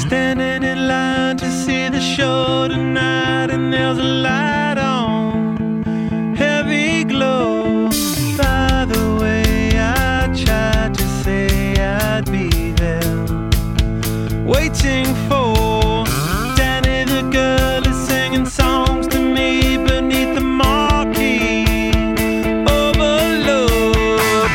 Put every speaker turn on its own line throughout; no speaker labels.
Standing in line to see the show tonight, and there's a light on, heavy glow. By the way, I tried to say I'd be there, waiting for Danny the girl is singing songs to me beneath the marquee. Overload.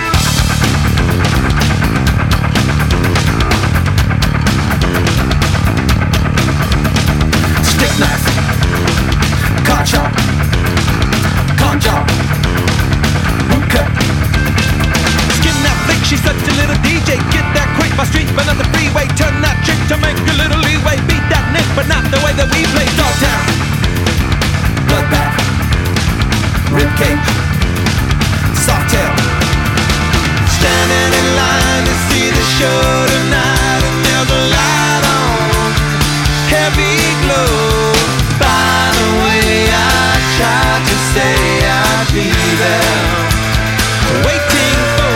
Stick knife, car chop, con job, boot cut.
Skin that flick, she's such a little DJ. Get that quick, my street, but not the freeway. Turn that trick to make a little leeway. Beat that nick, but not the way that we play.
Dogtown, bloodbath, ribcage, soft tail.
Standing in line to see the show tonight, and there's a light on, heavy glow. By the way, I tried to say I'd be there, waiting for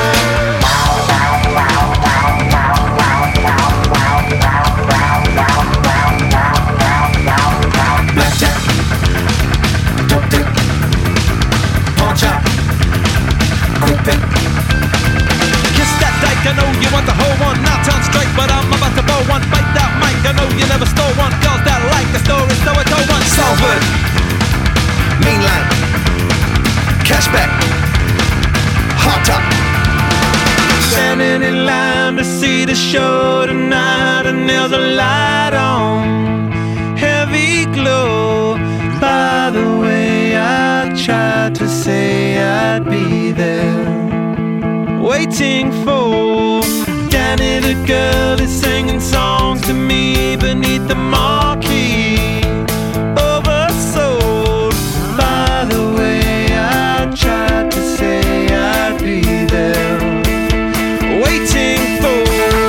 blackjack, dope dick, pawn chop, quick pick.
kiss that dyke. I know you want the whole one, not on strike, but I'm about to blow one. Bite that mic, I know you never stole one. Girls that like the story, so I told one.
Salford, mainline, cashback, hot top.
Standing in line to see the show tonight, and there's a light on, heavy glow. By the way, I tried to say I'd be there, waiting for Danny the girl is singing songs to me beneath the marquee. Oversold. By the way, I tried to say I'd be there, waiting for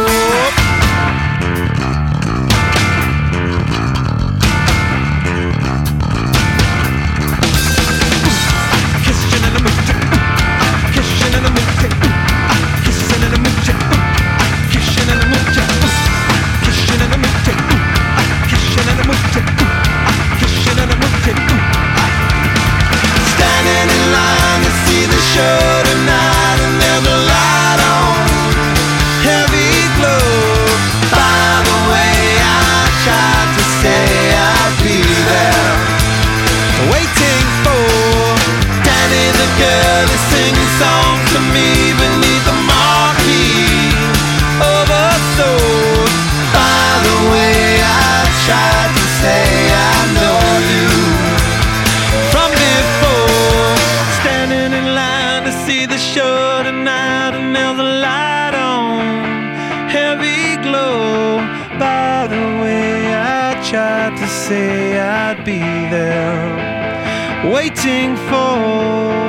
kissing in the mood, kissing in the mood, kissing in the mood, kissing in the mood, kissing in the mood, kissing in the mood, kissing in the mood. Standing in line to see the show tonight, and there's a light on, heavy glow. By the way, I tried to say I'd be there, waiting for Danny the girl is singing songs to me beneath the marquee. Oversold. By the way, I tried to say I know you from before. Standing in line to see the show tonight, and there's a light on, heavy glow. By the way, I tried to say I'd be there, waiting for